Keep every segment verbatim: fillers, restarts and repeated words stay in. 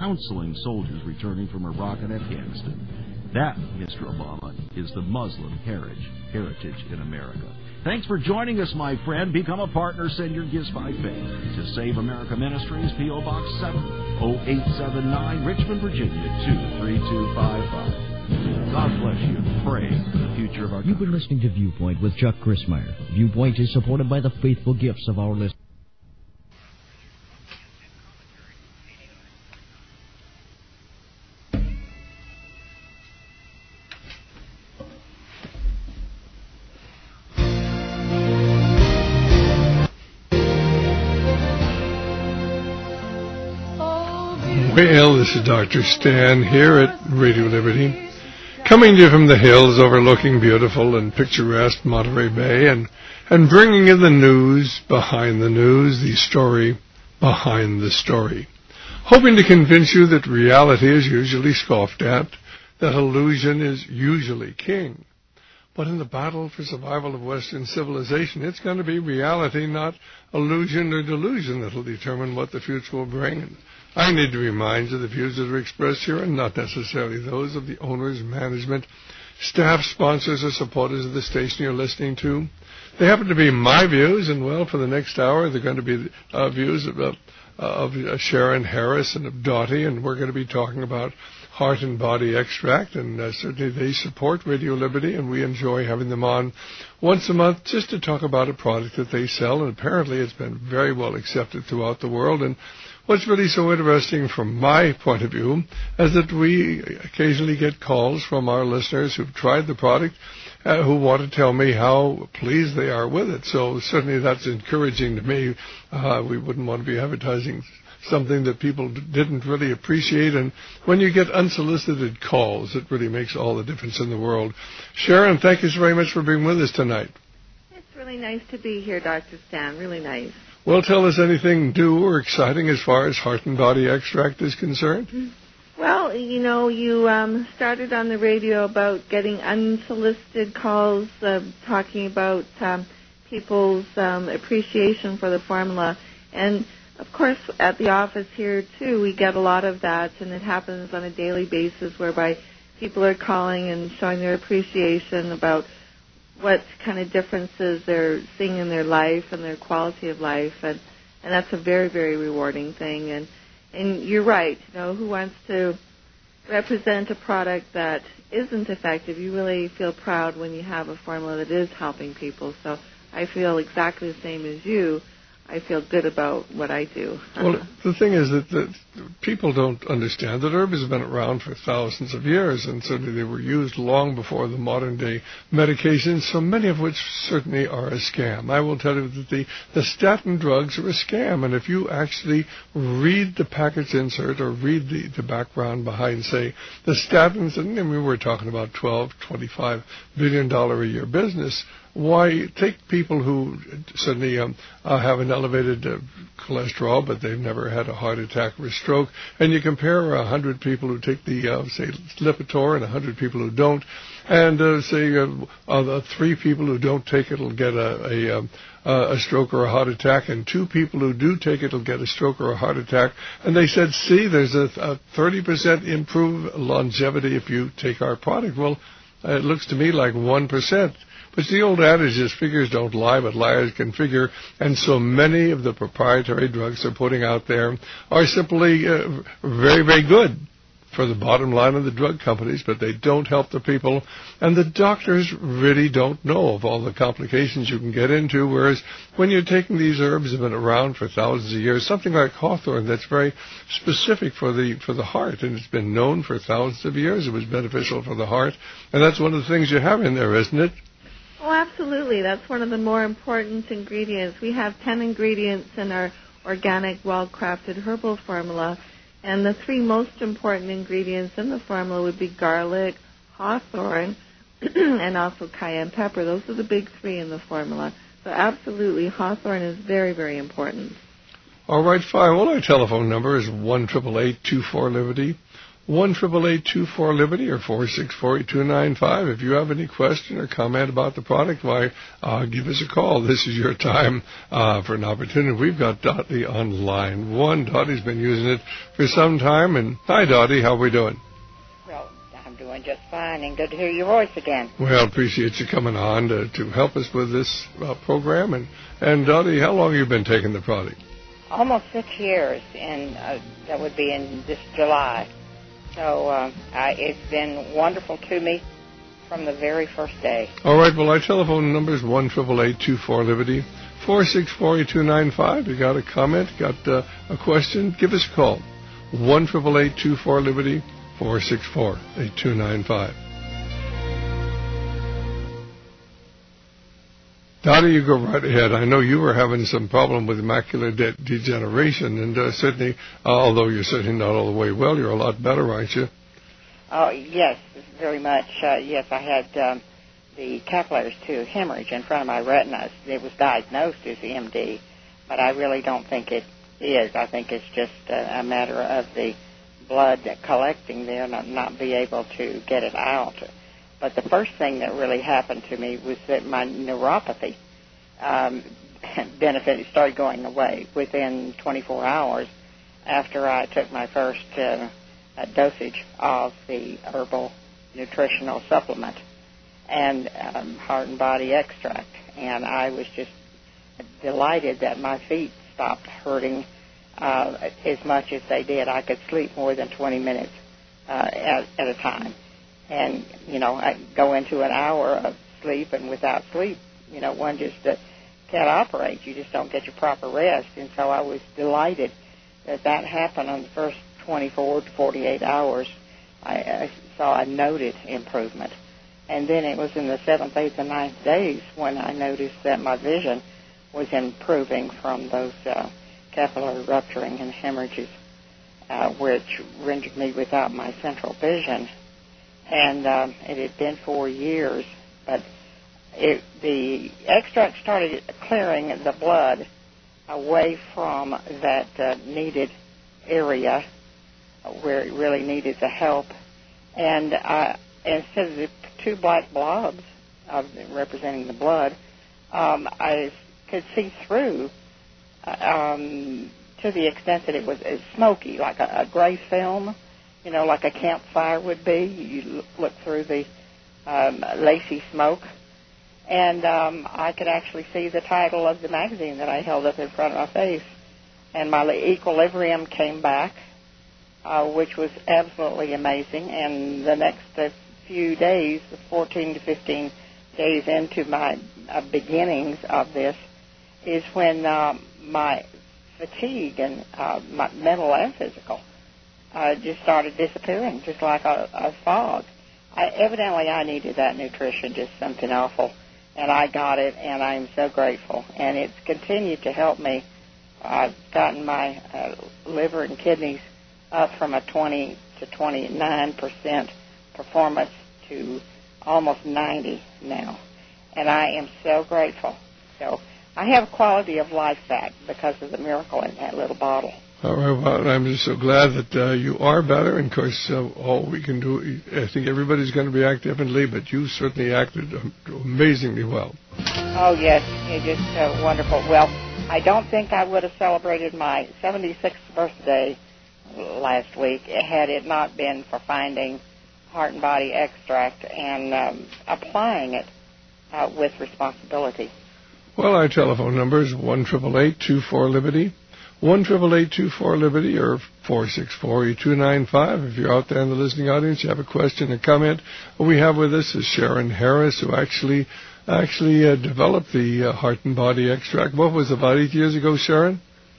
counseling soldiers returning from Iraq and Afghanistan. That, Mister Obama, is the Muslim heritage, heritage in America. Thanks for joining us, my friend. Become a partner. Send your gifts by faith to Save America Ministries, P O. Box seven oh eight seven nine, Richmond, Virginia, two three two five five. God bless you. Pray for the future of our country. You've been listening to Viewpoint with Chuck Crismier. Viewpoint is supported by the faithful gifts of our listeners. Well, this is Doctor Stan here at Radio Liberty, coming to you from the hills overlooking beautiful and picturesque Monterey Bay, and, and bringing you the news behind the news, the story behind the story, hoping to convince you that reality is usually scoffed at, that illusion is usually king. But in the battle for survival of Western civilization, it's going to be reality, not illusion or delusion, that will determine what the future will bring. I need to remind you the views that are expressed here are not necessarily those of the owners, management, staff, sponsors, or supporters of the station you're listening to. They happen to be my views, and, well, for the next hour, they're going to be uh, views of, uh, of uh, Sharon Harris and of Dottie, and we're going to be talking about Heart and Body Extract, and uh, certainly they support Radio Liberty, and we enjoy having them on once a month just to talk about a product that they sell, and apparently it's been very well accepted throughout the world. And what's really so interesting from my point of view is that we occasionally get calls from our listeners who've tried the product, uh, who want to tell me how pleased they are with it. So certainly that's encouraging to me. Uh, we wouldn't want to be advertising something that people d- didn't really appreciate. And when you get unsolicited calls, it really makes all the difference in the world. Sharon, thank you so very much for being with us tonight. It's really nice to be here, Doctor Stan. Really nice. Well, tell us anything new or exciting as far as Heart and Body Extract is concerned. Well, you know, you um, started on the radio about getting unsolicited calls, uh, talking about um, people's um, appreciation for the formula. And, of course, at the office here, too, we get a lot of that, and it happens on a daily basis whereby people are calling and showing their appreciation about what kind of differences they're seeing in their life and their quality of life, and, and that's a very, very rewarding thing. And and you're right, you know, who wants to represent a product that isn't effective? You really feel proud when you have a formula that is helping people. So I feel exactly the same as you. I feel good about what I do. Well, the thing is that, that people don't understand that herbs have been around for thousands of years, and certainly they were used long before the modern-day medications, so many of which certainly are a scam. I will tell you that the, the statin drugs are a scam, and if you actually read the package insert or read the, the background behind, say, the statins, and I mean, we're talking about twelve, twenty-five billion dollars a year business. Why take people who suddenly um, uh, have an elevated uh, cholesterol, but they've never had a heart attack or a stroke, and you compare a hundred people who take the, uh, say, Lipitor and a hundred people who don't, and uh, say uh, uh, the three people who don't take it will get a, a, um, a stroke or a heart attack, and two people who do take it will get a stroke or a heart attack. And they said, see, there's a, a thirty percent improved longevity if you take our product. Well, it looks to me like one percent. But the old adage is figures don't lie, but liars can figure. And so many of the proprietary drugs they're putting out there are simply uh, very, very good for the bottom line of the drug companies, but they don't help the people. And the doctors really don't know of all the complications you can get into, whereas when you're taking these herbs that have been around for thousands of years, something like hawthorn that's very specific for the for the heart, and it's been known for thousands of years it was beneficial for the heart, and that's one of the things you have in there, isn't it? Oh, absolutely. That's one of the more important ingredients. We have ten ingredients in our organic, well-crafted herbal formula, and the three most important ingredients in the formula would be garlic, hawthorn, and also cayenne pepper. Those are the big three in the formula. So absolutely, hawthorn is very, very important. All right, fine. Well, our telephone number is one eight eight eight, two four, Liberty. one eight eight eight, two four, Liberty or four six four, eight two nine five. If you have any question or comment about the product, why, uh, give us a call. This is your time uh, for an opportunity. We've got Dottie on line one. Dottie's been using it for some time. And hi, Dottie. How are we doing? Well, I'm doing just fine, and good to hear your voice again. Well, appreciate you coming on to, to help us with this uh, program. And, and, Dottie, how long have you been taking the product? Almost six years, and uh, that would be in this July. So uh, I, it's been wonderful to me from the very first day. All right. Well, our telephone number is one eight eight eight, two four, Liberty, four six four, eight two nine five. You got a comment, got uh, a question, give us a call. one eight eight eight, two four, Liberty, four six four, eight two nine five. Dottie, you go right ahead. I know you were having some problem with macular de- degeneration, and uh, certainly, uh, although you're certainly not all the way well, you're a lot better, aren't you? Oh, yes, very much. Uh, yes, I had um, the capillaries to hemorrhage in front of my retinas. It was diagnosed as M D, but I really don't think it is. I think it's just a, a matter of the blood collecting there and not be able to get it out. But the first thing that really happened to me was that my neuropathy um, benefit started going away within twenty-four hours after I took my first uh, dosage of the herbal nutritional supplement and um, heart and body extract. And I was just delighted that my feet stopped hurting uh, as much as they did. I could sleep more than twenty minutes uh, at, at a time. And, you know, I go into an hour of sleep, and without sleep, you know, one just uh, can't operate. You just don't get your proper rest. And so I was delighted that that happened on the first twenty-four to forty-eight hours. I, I saw a noted improvement. And then it was in the seventh, eighth, and ninth days when I noticed that my vision was improving from those uh, capillary rupturing and hemorrhages, uh, which rendered me without my central vision. And um, it had been four years, but it, the extract started clearing the blood away from that uh, needed area where it really needed the help. And uh, instead of the two black blobs of representing the blood, um, I could see through um, to the extent that it was, it was smoky, like a, a gray film. You know, like a campfire would be. You look through the um, lacy smoke. And um, I could actually see the title of the magazine that I held up in front of my face. And my equilibrium came back, uh, which was absolutely amazing. And the next uh, few days, fourteen to fifteen days into my uh, beginnings of this, is when um, my fatigue and uh, my mental and physical Uh, just started disappearing, just like a, a fog. I, evidently, I needed that nutrition, just something awful, and I got it, and I'm so grateful. And it's continued to help me. I've gotten my uh, liver and kidneys up from a twenty to twenty-nine percent performance to almost ninety now, and I am so grateful. So I have quality of life back because of the miracle in that little bottle. All right, well, I'm just so glad that uh, you are better. And, of course, uh, all we can do, I think everybody's going to react differently, but you certainly acted amazingly well. Oh, yes, it's just uh, wonderful. Well, I don't think I would have celebrated my seventy-sixth birthday last week had it not been for finding Heart and Body Extract and um, applying it uh, with responsibility. Well, our telephone number is one eight eight eight, two four, Liberty. one eight eight eight, two four, Liberty or four six four, eight two nine five. If you're out there in the listening audience, you have a question or comment, what we have with us is Sharon Harris, who actually actually uh, developed the uh, Heart and Body Extract. What was it, about eight years ago, Sharon?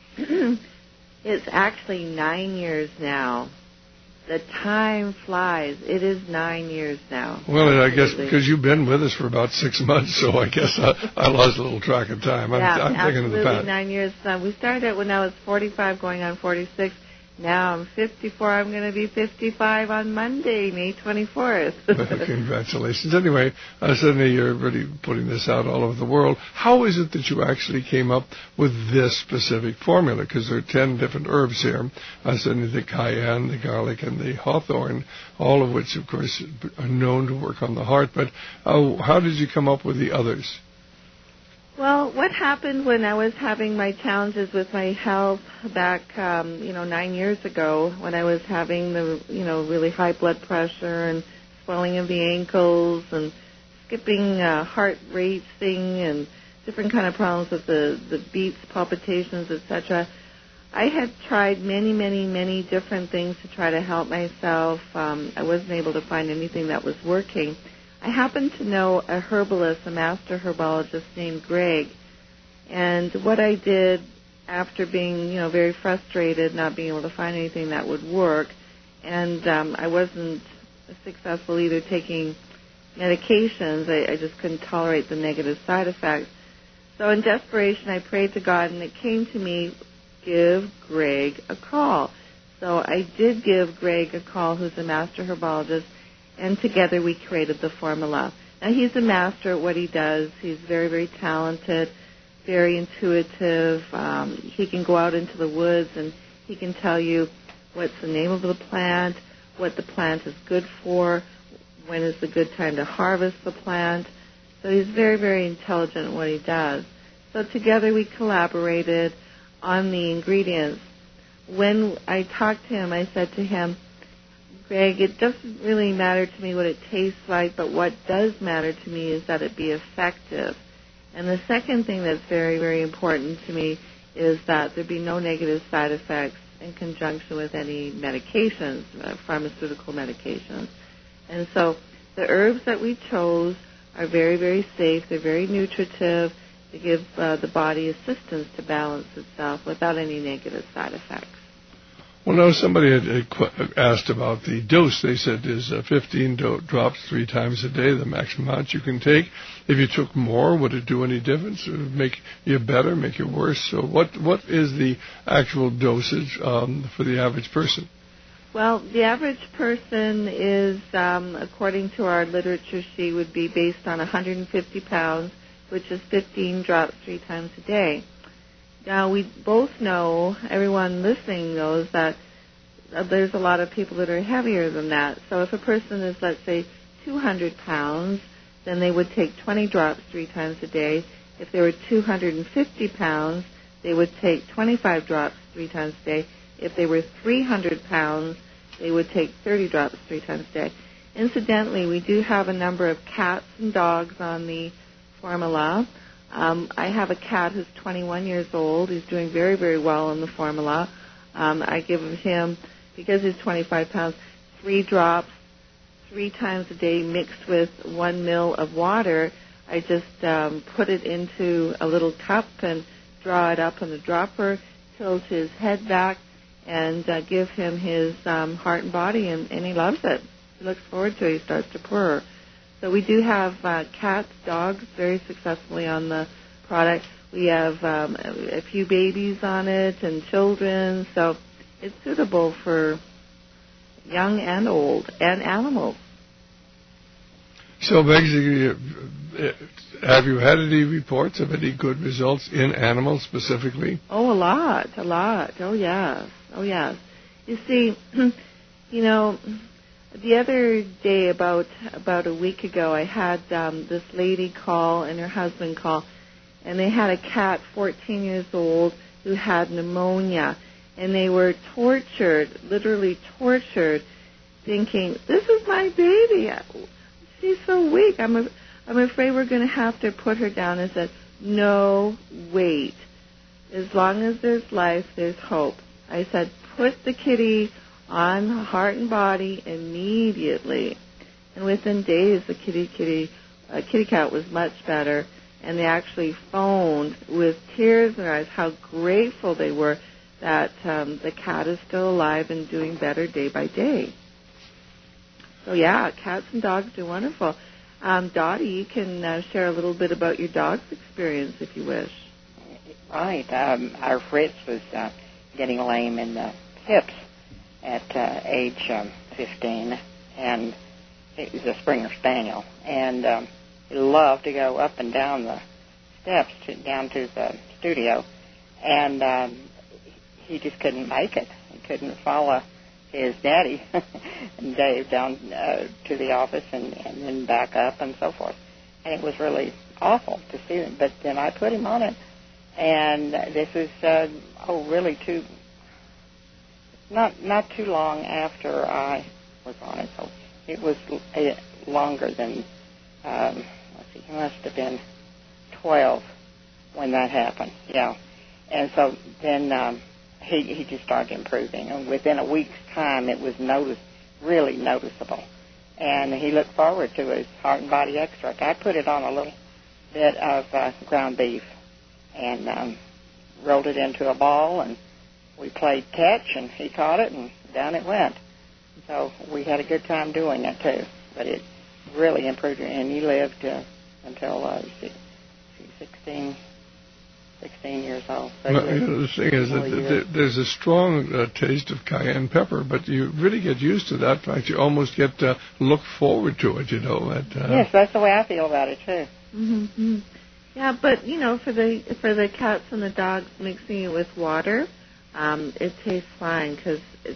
It's actually nine years now. The time flies. It is nine years now. Well, absolutely. I guess because you've been with us for about six months, so I guess I, I lost a little track of time. I'm, yeah, I'm thinking of the past. Nine years. Uh, we started when I was forty-five, going on forty-six, Now I'm fifty-four. I'm going to be fifty-five on Monday, May twenty-fourth. Congratulations. Anyway, uh, suddenly you're really putting this out all over the world. How is it that you actually came up with this specific formula? Because there are ten different herbs here. Uh, suddenly the cayenne, the garlic, and the hawthorn, all of which, of course, are known to work on the heart. But uh, how did you come up with the others? Well, what happened when I was having my challenges with my health back, um, you know, nine years ago, when I was having the, you know, really high blood pressure and swelling of the ankles and skipping uh, heart racing and different kind of problems with the, the beats, palpitations, et cetera, I had tried many, many, many different things to try to help myself. Um, I wasn't able to find anything that was working. I happen to know a herbalist, a master herbologist named Greg, and what I did after being, you know, very frustrated, not being able to find anything that would work, and um, I wasn't successful either taking medications. I, I just couldn't tolerate the negative side effects. So in desperation, I prayed to God, and it came to me, give Greg a call. So I did give Greg a call, who's a master herbologist, and together we created the formula. Now, he's a master at what he does. He's very, very talented, very intuitive. Um, he can go out into the woods and he can tell you what's the name of the plant, what the plant is good for, when is the good time to harvest the plant. So he's very, very intelligent at what he does. So together we collaborated on the ingredients. When I talked to him, I said to him, Greg, it doesn't really matter to me what it tastes like, but what does matter to me is that it be effective. And the second thing that's very, very important to me is that there be no negative side effects in conjunction with any medications, uh, pharmaceutical medications. And so the herbs that we chose are very, very safe. They're very nutritive. They give uh, the body assistance to balance itself without any negative side effects. Well, now somebody had asked about the dose. They said is uh, fifteen do- drops three times a day, the maximum amount you can take. If you took more, would it do any difference? Would it make you better, make you worse? So what what is the actual dosage um, for the average person? Well, the average person is, um, according to our literature sheet, would be based on one hundred fifty pounds, which is fifteen drops three times a day. Now, we both know, everyone listening knows, that uh, there's a lot of people that are heavier than that. So if a person is, let's say, two hundred pounds, then they would take twenty drops three times a day. If they were two hundred fifty pounds, they would take twenty-five drops three times a day. If they were three hundred pounds, they would take thirty drops three times a day. Incidentally, we do have a number of cats and dogs on the formula. Um, I have a cat who's twenty-one years old. He's doing very, very well on the formula. Um, I give him, because he's twenty-five pounds, three drops three times a day mixed with one mil of water. I just um, put it into a little cup and draw it up in the dropper, tilt his head back, and uh, give him his um, heart and body, and, and he loves it. He looks forward to it. He starts to purr. So we do have uh, cats, dogs, very successfully on the product. We have um, a, a few babies on it and children. So it's suitable for young and old and animals. So basically, have you had any reports of any good results in animals specifically? Oh, a lot, a lot. Oh, yes. Oh, yes. You see, you know, the other day, about about a week ago, I had um, this lady call and her husband call, and they had a cat, fourteen years old, who had pneumonia, and they were tortured, literally tortured, thinking, this is my baby. She's so weak. I'm a, I'm afraid we're going to have to put her down. I said, no, wait. As long as there's life, there's hope. I said, put the kitty on heart and body immediately. And within days, the kitty kitty uh, kitty cat was much better, and they actually phoned with tears in their eyes how grateful they were that um, the cat is still alive and doing better day by day. So yeah, cats and dogs do wonderful. Um, Dottie, you can uh, share a little bit about your dog's experience if you wish. Right. Um, our Fritz was uh, getting lame in the hips. at uh, age um, fifteen, and he was a Springer Spaniel, and um, he loved to go up and down the steps to, down to the studio, and um, he just couldn't make it. He couldn't follow his daddy and Dave down uh, to the office and, and then back up and so forth. And it was really awful to see him. But then I put him on it, and this is, uh, oh, really too, not not too long after I was on it. So it was a, longer than, um, let's see, he must have been twelve when that happened, yeah. And so then um, he, he just started improving. And within a week's time, it was notice, really noticeable. And he looked forward to his heart and body extract. I put it on a little bit of uh, ground beef and um, rolled it into a ball, and we played catch, and he caught it, and down it went. So we had a good time doing it, too. But it really improved, and he lived uh, until uh, sixteen, sixteen years old. So well, you know, the thing is that th- there's a strong uh, taste of cayenne pepper, but you really get used to that. In fact, you almost get to look forward to it, you know. At, uh, yes, that's the way I feel about it, too. Mm-hmm. Yeah, but, you know, for the for the cats and the dogs, mixing it with water, um, it tastes fine because it,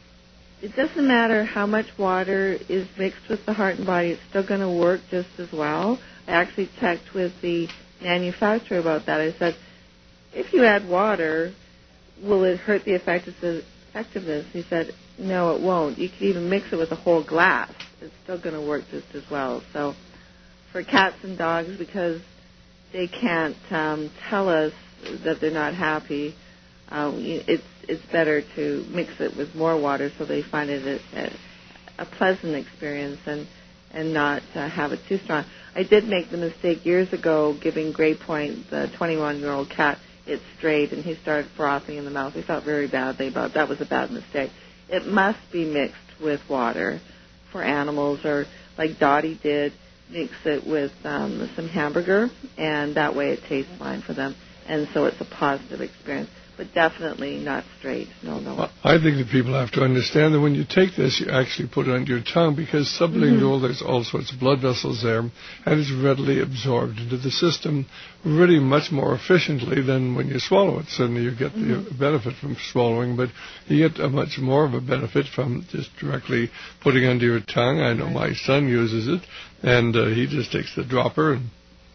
it doesn't matter how much water is mixed with the heart and body. It's still going to work just as well. I actually checked with the manufacturer about that. I said, if you add water, will it hurt the effectiveness? He said, no, it won't. You can even mix it with a whole glass. It's still going to work just as well. So for cats and dogs, because they can't um, tell us that they're not happy, uh, it's it's better to mix it with more water so they find it a, a pleasant experience and and not uh, have it too strong. I did make the mistake years ago giving Gray Point, the twenty-one-year-old cat, it strayed, and he started frothing in the mouth. We felt very badly about it. That was a bad mistake. It must be mixed with water for animals, or like Dottie did, mix it with um, some hamburger, and that way it tastes fine for them. And so it's a positive experience. But definitely not straight. No, no. Well, I think that people have to understand that when you take this, you actually put it under your tongue, because sublingual, mm-hmm. there's all sorts of blood vessels there, and it's readily absorbed into the system really much more efficiently than when you swallow it. Certainly you get mm-hmm. the benefit from swallowing, but you get a much more of a benefit from just directly putting it under your tongue. I know my son uses it, and uh, he just takes the dropper and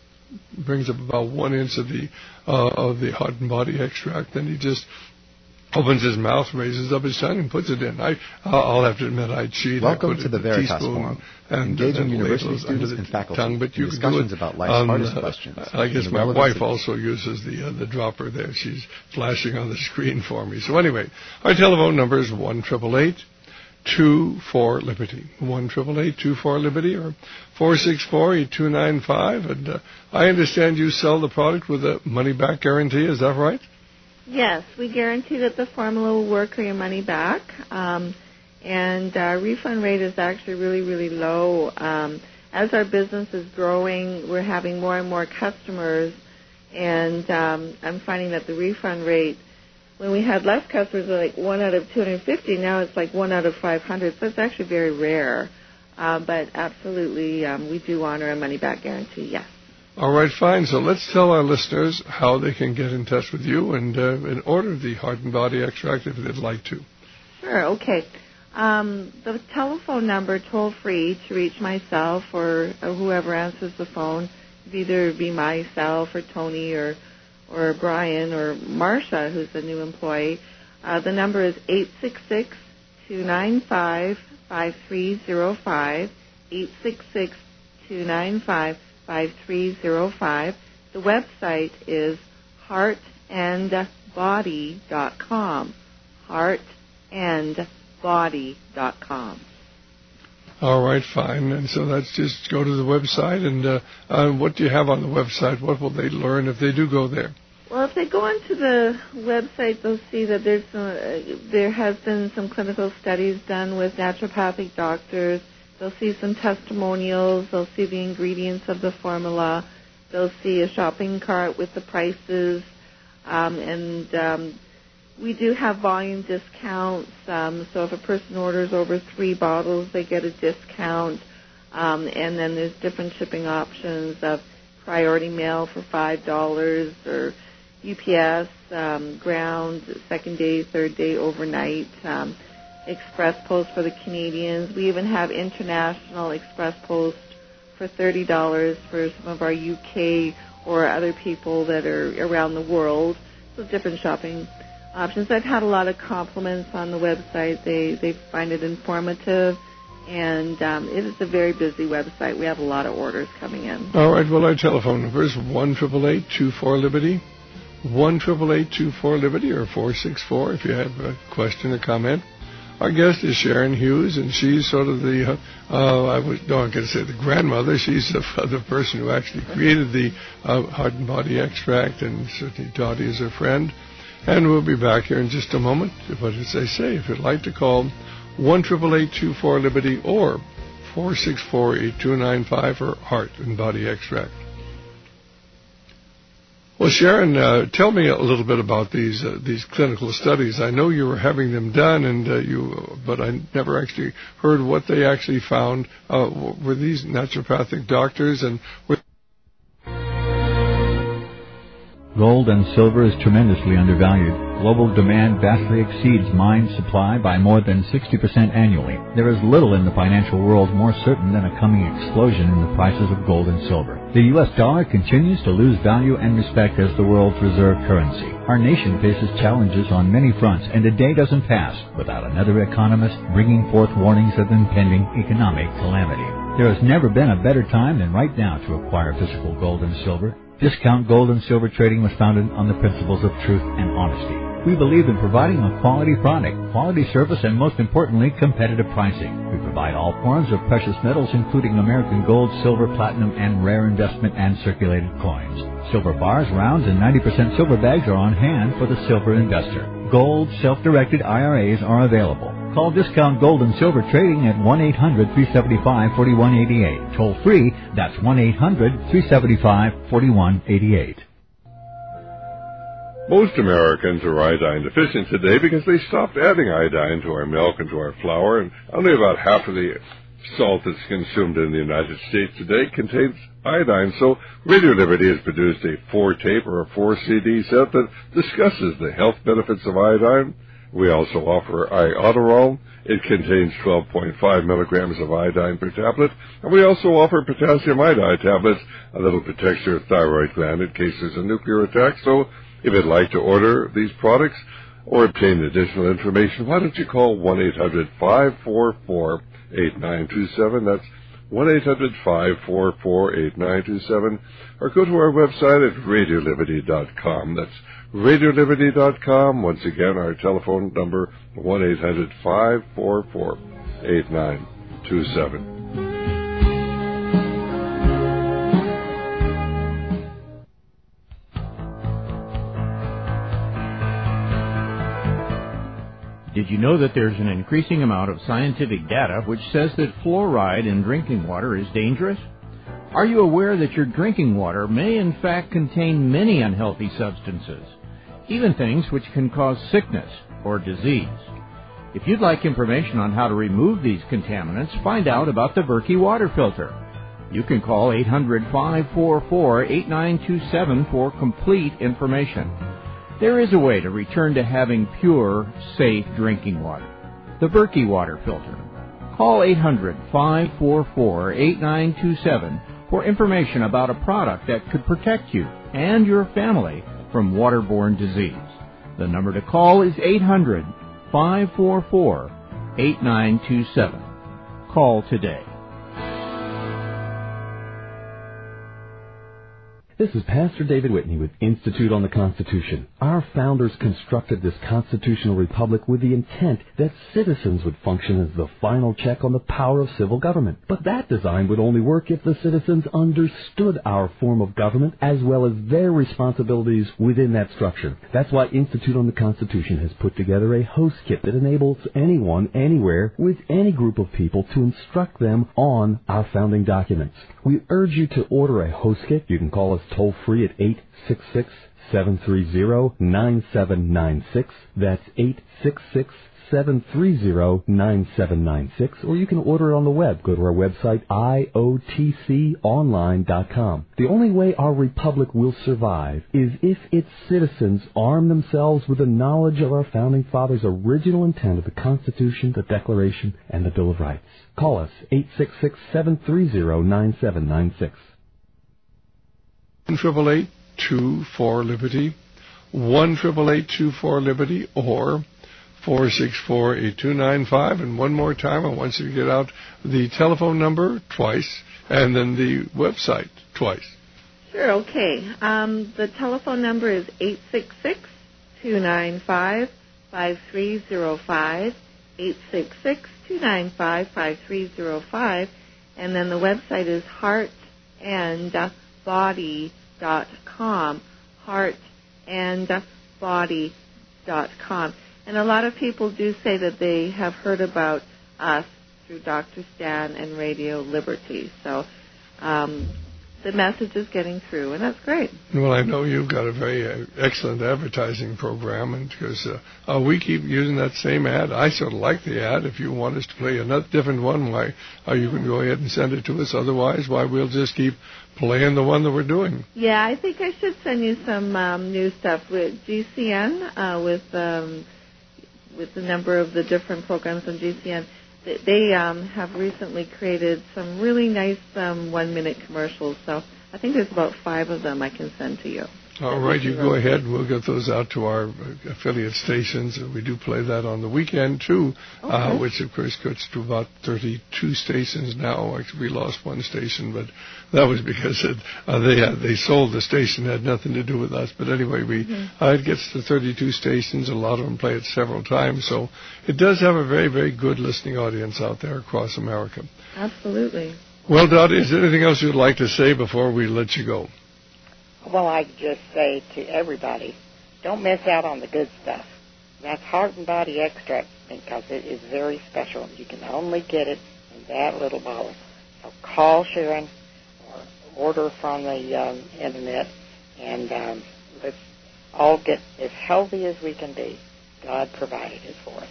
brings up about one inch of the uh, of the heart and body extract, then he just opens his mouth, raises up his tongue, and puts it in. I, I'll have to admit I cheat. Welcome I put to the Veritas Forum, engaging university students and faculty tongue, but in you discussions can do it, about life's um, hardest uh, questions. I guess my wife also uses the uh, the dropper there. She's flashing on the screen for me. So anyway, our telephone number is one eight eight eight, two four, Liberty. one eight eight eight, two four, Liberty, or four six four, eight two nine five. And uh, I understand you sell the product with a money-back guarantee. Is that right? Yes, we guarantee that the formula will work or your money back. Um, and our refund rate is actually really, really low. Um, as our business is growing, we're having more and more customers. And um, I'm finding that the refund rate, when we had less customers, like one out of two hundred fifty, now it's like one out of five hundred, so it's actually very rare. Uh, but absolutely, um, we do honor a money-back guarantee, yes. All right, fine. So let's tell our listeners how they can get in touch with you and, uh, and order the heart and body extract if they'd like to. Sure, okay. Um, the telephone number, toll-free, to reach myself or, or whoever answers the phone, either be myself or Tony or or Brian or Marcia, who's a new employee. Uh, the number is eight six six, two nine five, five three zero five, eight six six, two nine five, five three zero five. The website is heart and body dot com, heart and body dot com. All right, fine. And so that's just go to the website. And uh, uh, what do you have on the website? What will they learn if they do go there? Well, if they go onto the website, they'll see that there's some, uh, there has been some clinical studies done with naturopathic doctors. They'll see some testimonials. They'll see the ingredients of the formula. They'll see a shopping cart with the prices. Um, and um, we do have volume discounts. Um, so if a person orders over three bottles, they get a discount. Um, and then there's different shipping options of priority mail for five dollars or U P S, um, ground, second day, third day, overnight, um, express post for the Canadians. We even have international express post for thirty dollars for some of our U K or other people that are around the world. So different shopping options. I've had a lot of compliments on the website. They they find it informative, and um, it is a very busy website. We have a lot of orders coming in. All right. Well, our telephone number is one eight eight eight, two four, Liberty, one eight eight eight, two four, Liberty, or four six four if you have a question or comment. Our guest is Sharon Hughes, and she's sort of the, uh, uh, I was, no, I'm going to say the grandmother. She's the, the person who actually created the uh, Heart and Body Extract, and certainly Dottie is her friend. And we'll be back here in just a moment. But as I say, if you'd like to call, one eight eight eight, two four, Liberty or four six four, eight two nine five for Heart and Body Extract. Well, Sharon, uh, tell me a little bit about these uh, these clinical studies. I know you were having them done, and uh, you, but I never actually heard what they actually found. Uh, were these naturopathic doctors, and were Gold and silver is tremendously undervalued. Global demand vastly exceeds mine supply by more than sixty percent annually. There is little in the financial world more certain than a coming explosion in the prices of gold and silver. The U S dollar continues to lose value and respect as the world's reserve currency. Our nation faces challenges on many fronts, and a day doesn't pass without another economist bringing forth warnings of impending economic calamity. There has never been a better time than right now to acquire physical gold and silver. Discount Gold and Silver Trading was founded on the principles of truth and honesty. We believe in providing a quality product, quality service, and most importantly, competitive pricing. We provide all forms of precious metals, including American gold, silver, platinum, and rare investment and circulated coins. Silver bars, rounds, and ninety percent silver bags are on hand for the silver investor. Gold self-directed I R As are available. Call Discount Gold and Silver Trading at one eight hundred, three seven five, four one eight eight. Toll free, that's one eight hundred, three seven five, four one eight eight. Most Americans are iodine deficient today because they stopped adding iodine to our milk and to our flour, and only about half of the salt that's consumed in the United States today contains iodine. So Radio Liberty has produced a four-tape or a four-C D set that discusses the health benefits of iodine. We also offer Iodoral. It contains twelve point five milligrams of iodine per tablet. And we also offer potassium iodide tablets, a little protects your thyroid gland in case there's a nuclear attack. So if you'd like to order these products or obtain additional information, why don't you call one eight hundred, five four four, eight nine two seven. That's one eight hundred, five four four, eight nine two seven. Or go to our website at radio liberty dot com. That's radio liberty dot com. Once again, our telephone number, one eight hundred, five four four, eight nine two seven. Did you know that there's an increasing amount of scientific data which says that fluoride in drinking water is dangerous? Are you aware that your drinking water may in fact contain many unhealthy substances, even things which can cause sickness or disease? If you'd like information on how to remove these contaminants, find out about the Berkey water filter. You can call eight hundred, five four four, eight nine two seven for complete information. There is a way to return to having pure, safe drinking water. The Berkey water filter. Call eight hundred, five four four, eight nine two seven for information about a product that could protect you and your family from waterborne disease. The number to call is eight hundred, five four four, eight nine two seven. Call today. This is Pastor David Whitney with Institute on the Constitution. Our founders constructed this constitutional republic with the intent that citizens would function as the final check on the power of civil government. But that design would only work if the citizens understood our form of government as well as their responsibilities within that structure. That's why Institute on the Constitution has put together a host kit that enables anyone, anywhere, with any group of people to instruct them on our founding documents. We urge you to order a host kit. You can call us toll free at eight six six, seven three zero, nine seven nine six. That's eight six six, seven three zero, nine seven nine six. Or you can order it on the web. Go to our website, I O T C online dot com. The only way our republic will survive is if its citizens arm themselves with the knowledge of our Founding Fathers' original intent of the Constitution, the Declaration, and the Bill of Rights. Call us, eight six six, seven three zero, nine seven nine six. one eight eight eight, two four, Liberty, one eight eight eight, two four, Liberty, or four six four, eight two nine five. And one more time, I want you to get out the telephone number twice and then the website twice. Sure, okay. Um, the telephone number is eight six six, two nine five, five three zero five, eight six six, two nine five, five three zero five, and then the website is heart and body dot com, heart and body dot com. And a lot of people do say that they have heard about us through Doctor Stan and Radio Liberty. So um, the message is getting through, and that's great. Well, I know you've got a very uh, excellent advertising program, and because uh, uh, we keep using that same ad. I sort of like the ad. If you want us to play another different one, why uh, you can go ahead and send it to us. Otherwise, why we'll just keep playing the one that we're doing. Yeah, I think I should send you some um, new stuff with G C N, uh, with um, with the number of the different programs on G C N. They um, have recently created some really nice um, one-minute commercials. So I think there's about five of them I can send to you. All right, you go ahead. We'll get those out to our affiliate stations. We do play that on the weekend, too, okay. uh, which, of course, gets to about thirty-two stations now. Actually, we lost one station, but that was because it, uh, they had, they sold the station. It had nothing to do with us. But anyway, we mm-hmm. uh, it gets to thirty-two stations. A lot of them play it several times. So it does have a very, very good listening audience out there across America. Absolutely. Well, Dottie, is there anything else you'd like to say before we let you go? Well, I just say to everybody, don't miss out on the good stuff. That's Heart and Body Extract because it is very special. You can only get it in that little bottle. So call Sharon or order from the um, Internet, and um, let's all get as healthy as we can be. God provided it for us.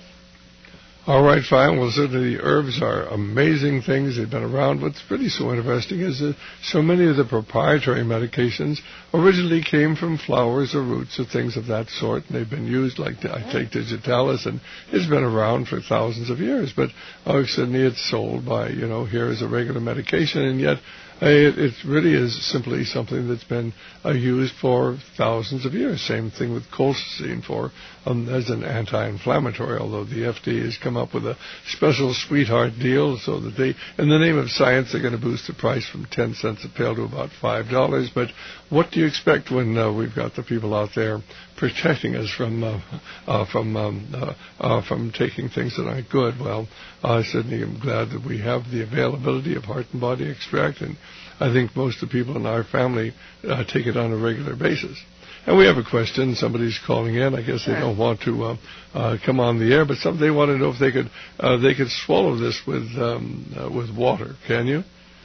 All right, fine. Well, certainly the herbs are amazing things. They've been around. What's really so interesting is that so many of the proprietary medications originally came from flowers or roots or things of that sort, and they've been used, like I take Digitalis, and it's been around for thousands of years. But oh, suddenly it's sold by, you know, here is a regular medication, and yet It, it really is simply something that's been uh, used for thousands of years. Same thing with colchicine for um, as an anti-inflammatory, although the F D A has come up with a special sweetheart deal so that they, in the name of science, they're going to boost the price from ten cents a pill to about five dollars. But what do you expect when uh, we've got the people out there protecting us from uh, uh, from um, uh, uh, from taking things that aren't good? Well, I certainly am glad that we have the availability of Heart and Body Extract, and I think most of the people in our family uh, take it on a regular basis. And we have a question. Somebody's calling in. I guess they don't want to uh, uh, come on the air, but some, they want to know if they could uh, they could swallow this with um, uh, with water. Can you?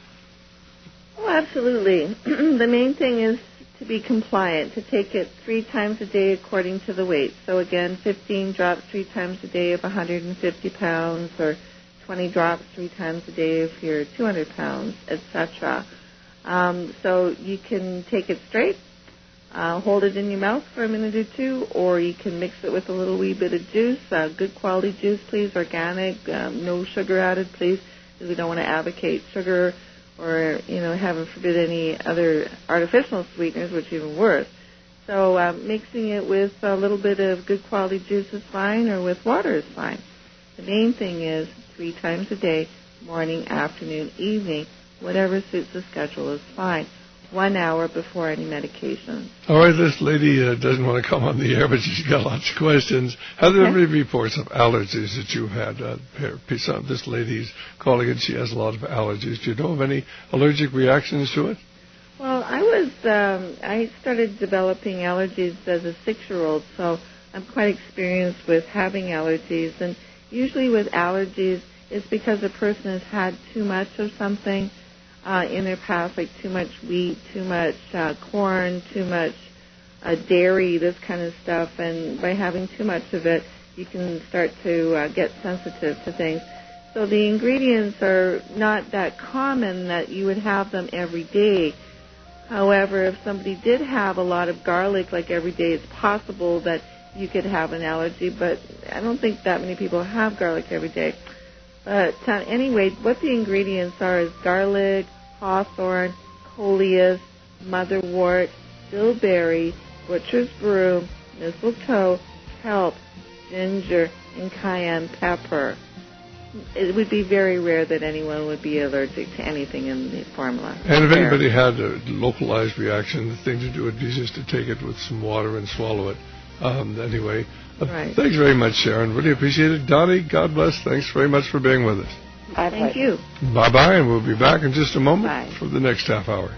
Oh, absolutely. The main thing is to be compliant, to take it three times a day according to the weight. So again, fifteen drops three times a day of one hundred fifty pounds, or twenty drops three times a day if you're two hundred pounds, et cetera. Um, so you can take it straight, uh, hold it in your mouth for a minute or two, or you can mix it with a little wee bit of juice, uh, good quality juice, please, organic, um, no sugar added, please, because we don't want to advocate sugar or, you know, heaven forbid, any other artificial sweeteners, which are even worse. So um, mixing it with a little bit of good quality juice is fine, or with water is fine. The main thing is three times a day, morning, afternoon, evening, whatever suits the schedule is fine. One hour before any medication. All right, this lady uh, doesn't want to come on the air, but she's got lots of questions. Have there been any reports of allergies that you've had? Uh, this lady's calling and she has a lot of allergies. Do you know of any allergic reactions to it? Well, I was, um, I started developing allergies as a six-year-old, so I'm quite experienced with having allergies. And usually with allergies, it's because a person has had too much of something. uh, in their past, like too much wheat, too much uh, corn, too much uh, dairy, this kind of stuff. And by having too much of it, you can start to uh, get sensitive to things. So the ingredients are not that common that you would have them every day. However, if somebody did have a lot of garlic like every day, it's possible that you could have an allergy, but I don't think that many people have garlic every day. But uh, anyway, what the ingredients are is garlic, hawthorn, coleus, motherwort, bilberry, butcher's broom, mistletoe, kelp, ginger, and cayenne pepper. It would be very rare that anyone would be allergic to anything in the formula. And if anybody had a localized reaction, the thing to do would be just to take it with some water and swallow it. Um, anyway, uh, right. Thanks very much, Sharon. Really appreciate it. Donnie, God bless. Thanks very much for being with us. Bye. Thank you. Bye-bye, and we'll be back in just a moment Bye. for the next half hour.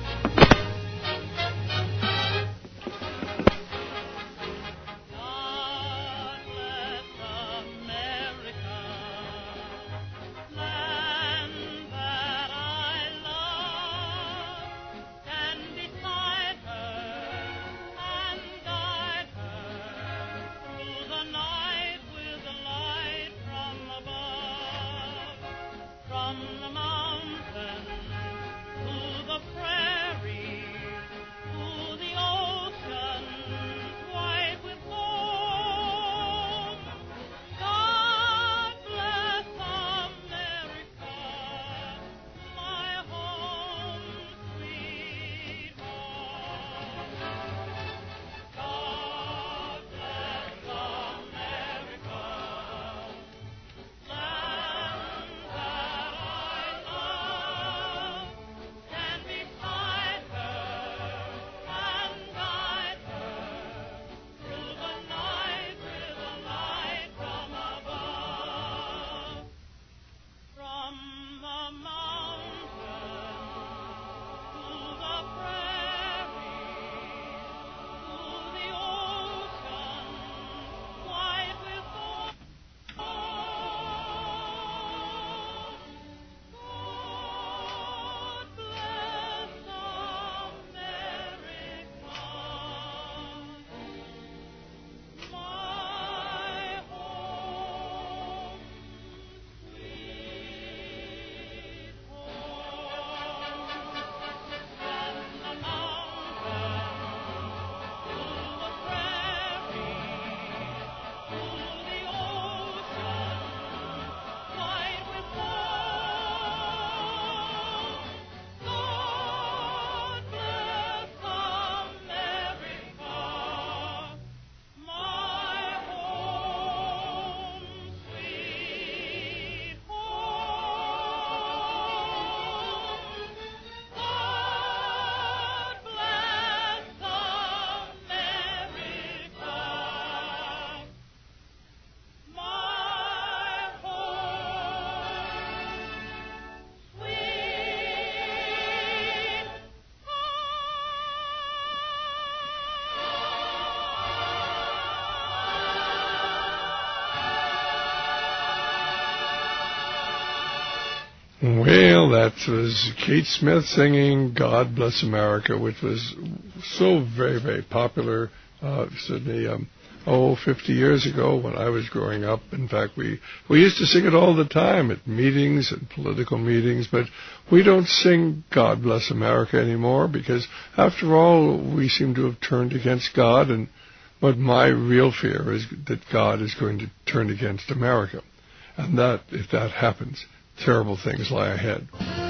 Well, that was Kate Smith singing God Bless America, which was so very, very popular, uh, certainly, um, oh, fifty years ago when I was growing up. In fact, we, we used to sing it all the time at meetings and political meetings, but we don't sing God Bless America anymore because, after all, we seem to have turned against God, and but my real fear is that God is going to turn against America. And that, if that happens, terrible things lie ahead.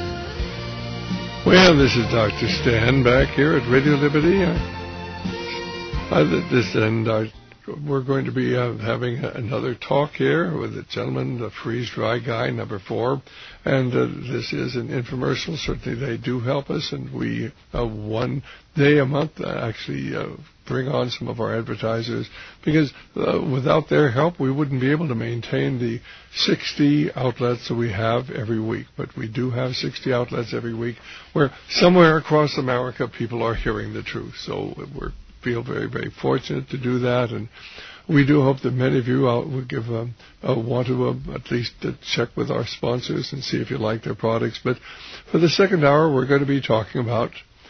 Well, this is Doctor Stan back here at Radio Liberty. I, I, this and I, we're going to be uh, having another talk here with a gentleman, the freeze-dry guy, number four. And uh, this is an infomercial. Certainly they do help us, and we, uh, one day a month, uh, actually uh, bring on some of our advertisers, because uh, without their help, we wouldn't be able to maintain the sixty outlets that we have every week. But we do have sixty outlets every week where somewhere across America people are hearing the truth. So we're feel very, very fortunate to do that, and we do hope that many of you out will give um, uh, want to uh, at least uh, check with our sponsors and see if you like their products. But for the second hour, we're going to be talking about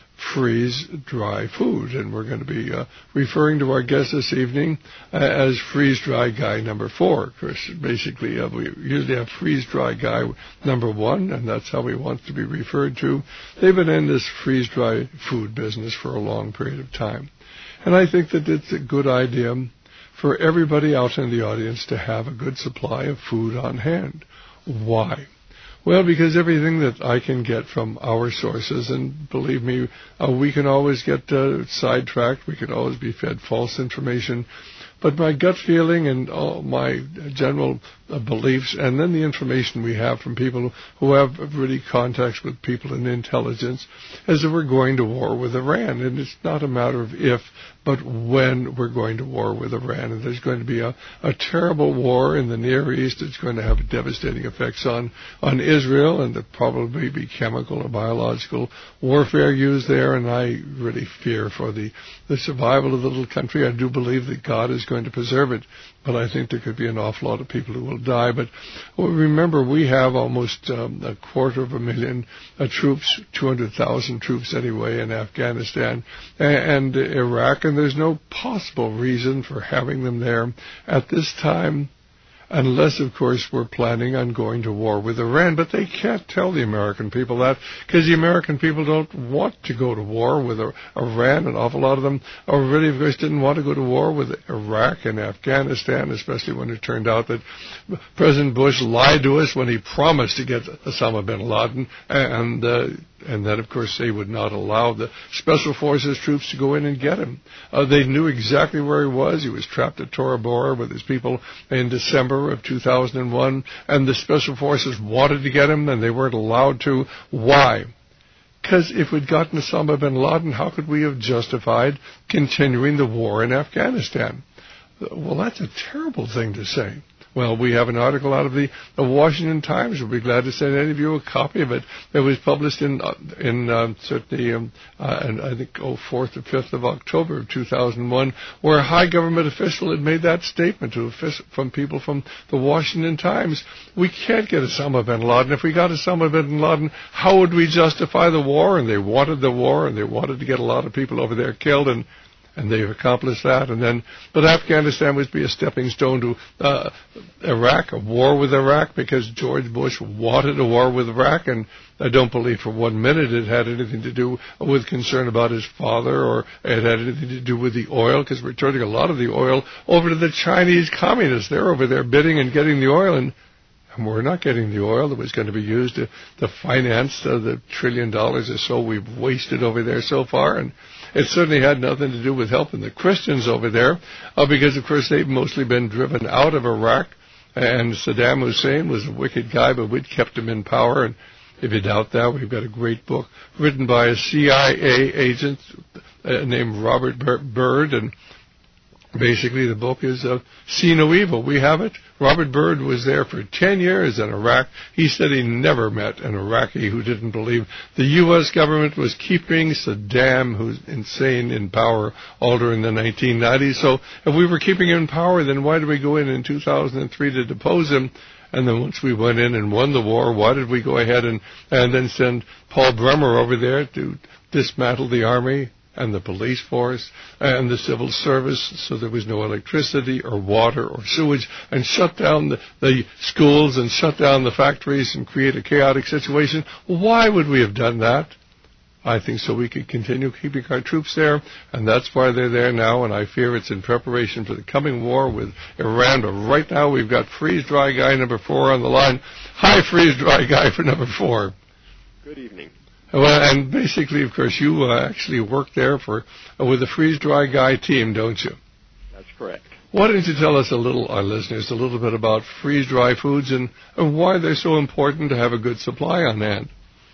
freeze-dry food, and we're going to be uh, referring to our guest this evening uh, as freeze-dry guy number four. Of course, basically, uh, we usually have freeze-dry guy number one, and that's how we want to be referred to. They've been in this freeze-dry food business for a long period of time, and I think that it's a good idea for everybody out in the audience to have a good supply of food on hand. Why? Well, because everything that I can get from our sources, and believe me, uh, we can always get uh, sidetracked, we can always be fed false information, but my gut feeling and all my general uh, beliefs, and then the information we have from people who have really contacts with people in intelligence, is that we're going to war with Iran. And it's not a matter of if, but when we're going to war with Iran. And there's going to be a, a terrible war in the Near East. It's going to have devastating effects on, on Israel, and there'll probably be chemical or biological warfare used there. And I really fear for the, the survival of the little country. I do believe that God is going to preserve it, but I think there could be an awful lot of people who will die. But well, remember, we have almost um, a quarter of a million uh, troops, two hundred thousand troops anyway, in Afghanistan and, and Iraq, and there's no possible reason for having them there at this time, unless, of course, we're planning on going to war with Iran. But they can't tell the American people that, because the American people don't want to go to war with Iran. An awful lot of them already, of course, didn't want to go to war with Iraq and Afghanistan, especially when it turned out that President Bush lied to us when he promised to get Osama bin Laden, and uh, and that, of course, they would not allow the Special Forces troops to go in and get him. Uh, they knew exactly where he was. He was trapped at Tora Bora with his people in December of two thousand one, and the Special Forces wanted to get him, and they weren't allowed to. Why? Because if we'd gotten Osama bin Laden, how could we have justified continuing the war in Afghanistan? Well, that's a terrible thing to say. Well, we have an article out of the, the Washington Times. We'll be glad to send any of you a copy of it. It was published in uh, in um, certainly, um, uh, and I think, oh, fourth or fifth of October of two thousand one, where a high government official had made that statement to from people from the Washington Times. We can't get Osama bin Laden. If we got Osama bin Laden, how would we justify the war? And they wanted the war, and they wanted to get a lot of people over there killed, and And they've accomplished that. And then, but Afghanistan would be a stepping stone to uh, Iraq, a war with Iraq, because George Bush wanted a war with Iraq, and I don't believe for one minute it had anything to do with concern about his father, or it had anything to do with the oil, because we're turning a lot of the oil over to the Chinese communists. They're over there bidding and getting the oil, and And we're not getting the oil that was going to be used to, to finance uh, the trillion dollars or so we've wasted over there so far. And it certainly had nothing to do with helping the Christians over there, uh, because, of course, they've mostly been driven out of Iraq. And Saddam Hussein was a wicked guy, but we'd kept him in power. And if you doubt that, we've got a great book written by a C I A agent uh, named Robert Byrd, and basically, the book is uh, See No Evil. We have it. Robert Byrd was there for ten years in Iraq. He said he never met an Iraqi who didn't believe the U S government was keeping Saddam, who's insane, in power all during the nineteen nineties. So if we were keeping him in power, then why did we go in in two thousand three to depose him? And then once we went in and won the war, why did we go ahead and, and then send Paul Bremer over there to dismantle the army and the police force and the civil service, so there was no electricity or water or sewage, and shut down the, the schools and shut down the factories and create a chaotic situation? Why would we have done that? I think so we could continue keeping our troops there, and that's why they're there now, and I fear it's in preparation for the coming war with Iran. But right now we've got freeze-dry guy number four on the line. Hi, freeze-dry guy for number four. Good evening. Well, and basically, of course, you uh, actually work there for uh, with the freeze-dry guy team, don't you? That's correct. Why don't you tell us a little, our listeners, a little bit about freeze-dry foods and, and why they're so important to have a good supply on hand?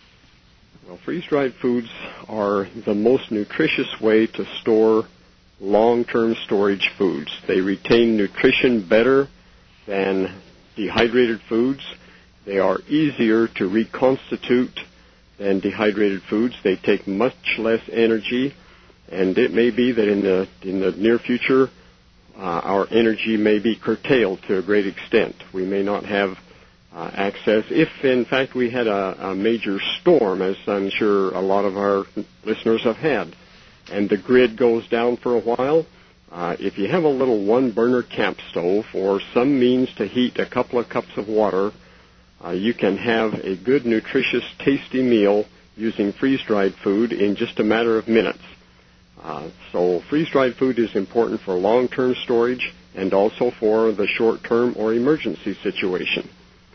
Well, freeze-dried foods are the most nutritious way to store long-term storage foods. They retain nutrition better than dehydrated foods. They are easier to reconstitute than dehydrated foods. They take much less energy, and it may be that in the in the near future, uh, our energy may be curtailed to a great extent. We may not have uh, access. If, in fact, we had a, a major storm, as I'm sure a lot of our listeners have had, and the grid goes down for a while, uh, if you have a little one-burner camp stove or some means to heat a couple of cups of water, uh, you can have a good, nutritious, tasty meal using freeze-dried food in just a matter of minutes. Uh, so freeze-dried food is important for long-term storage and also for the short-term or emergency situation.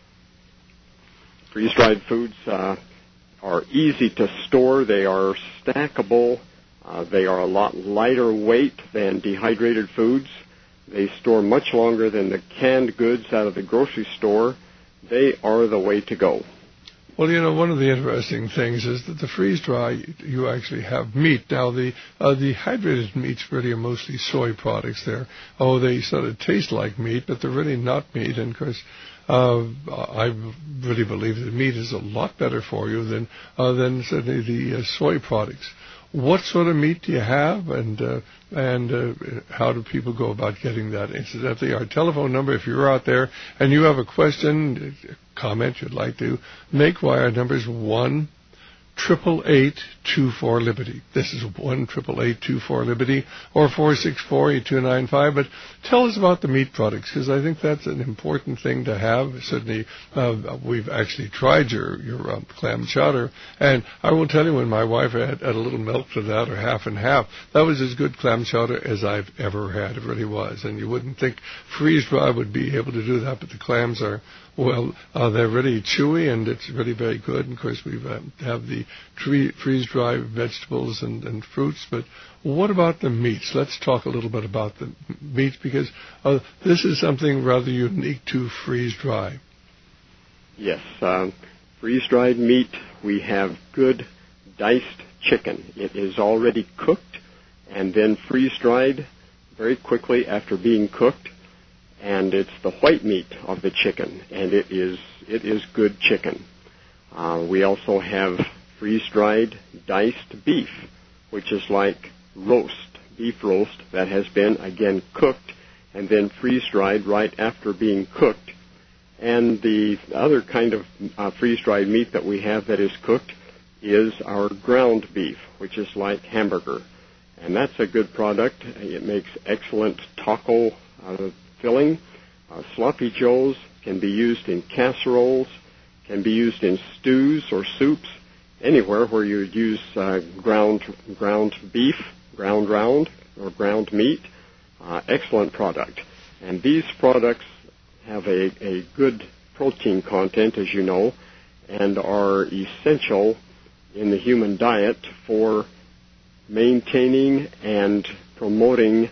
Freeze-dried foods uh, are easy to store. They are stackable. Uh, they are a lot lighter weight than dehydrated foods. They store much longer than the canned goods out of the grocery store. They are the way to go. Well, you know, one of the interesting things is that the freeze-dry, you actually have meat. Now, the uh, the hydrated meats really are mostly soy products there. Oh, they sort of taste like meat, but they're really not meat. And, of course, uh, I really believe that meat is a lot better for you than, uh, than certainly the uh, soy products. What sort of meat do you have, and uh, and uh, how do people go about getting that? Incidentally, our telephone number, if you're out there and you have a question, comment you'd like to make, why our number is one triple eight two four Liberty. This is one triple eight two four Liberty or four six four eight two nine five. But tell us about the meat products, because I think that's an important thing to have. Certainly, uh, we've actually tried your your um, clam chowder, and I will tell you, when my wife had, had a little milk to that, or half and half, that was as good clam chowder as I've ever had. It really was, and you wouldn't think freeze-dry would be able to do that, but the clams are, well, uh, they're really chewy, and it's really very good. And of course, we uh, have the tree, freeze-dry vegetables and, and fruits. But what about the meats? Let's talk a little bit about the meats, because uh, this is something rather unique to freeze-dry. Yes, um, freeze-dried meat, we have good diced chicken. It is already cooked and then freeze-dried very quickly after being cooked. And it's the white meat of the chicken, and it is it is good chicken. Uh, we also have freeze-dried diced beef, which is like roast, beef roast that has been, again, cooked and then freeze-dried right after being cooked. And the other kind of uh, freeze-dried meat that we have that is cooked is our ground beef, which is like hamburger. And that's a good product. It makes excellent taco uh, filling. Uh, sloppy joes can be used in casseroles, can be used in stews or soups, anywhere where you would use uh, ground ground beef, ground round, or ground meat. Uh, excellent product. And these products have a, a good protein content, as you know, and are essential in the human diet for maintaining and promoting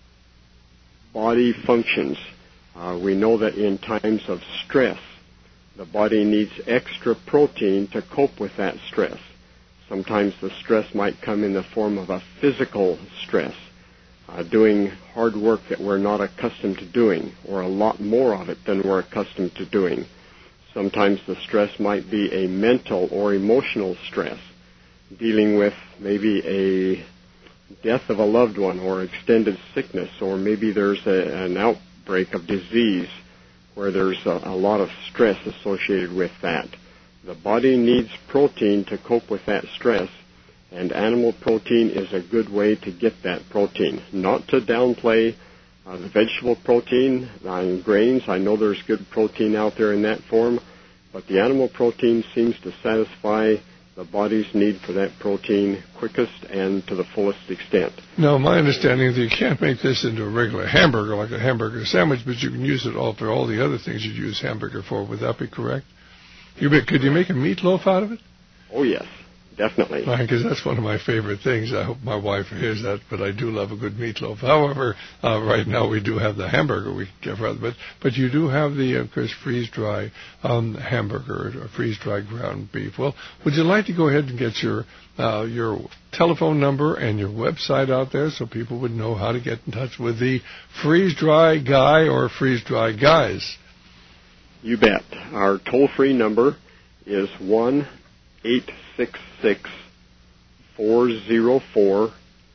body functions. Uh, we know that in times of stress, the body needs extra protein to cope with that stress. Sometimes the stress might come in the form of a physical stress, uh, doing hard work that we're not accustomed to doing, or a lot more of it than we're accustomed to doing. Sometimes the stress might be a mental or emotional stress, dealing with maybe a death of a loved one or extended sickness, or maybe there's a, an outbreak of disease where there's a, a lot of stress associated with that. The body needs protein to cope with that stress, and animal protein is a good way to get that protein. Not to downplay uh, the vegetable protein and grains. I know there's good protein out there in that form, but the animal protein seems to satisfy the body's need for that protein quickest and to the fullest extent. Now, my understanding is that you can't make this into a regular hamburger, like a hamburger sandwich, but you can use it all for all the other things you'd use hamburger for. Would that be correct? You make, could you make a meatloaf out of it? Oh, yes, definitely. Because that's one of my favorite things. I hope my wife hears that, but I do love a good meatloaf. However, uh, right now we do have the hamburger. We get rather, but but you do have the, of course, freeze-dry um, hamburger or freeze-dry ground beef. Well, would you like to go ahead and get your uh, your telephone number and your website out there so people would know how to get in touch with the freeze-dry guy or freeze-dry guys? You bet. Our toll-free number is one eight six six, four zero four,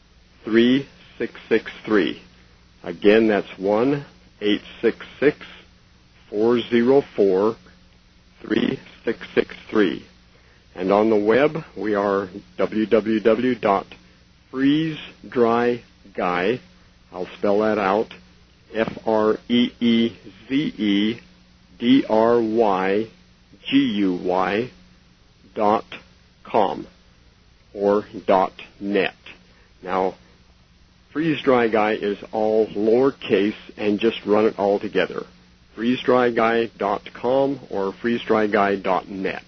three six six three. Again, that's one eight six six, four zero four, three six six three. And on the web, we are w w w dot freeze dry guy, I'll spell that out, F R E E Z E D R Y G U Y dot com or dot net. Now, Freeze Dry Guy is all lowercase and just run it all together. freeze dry guy dot com or freeze dry guy dot net.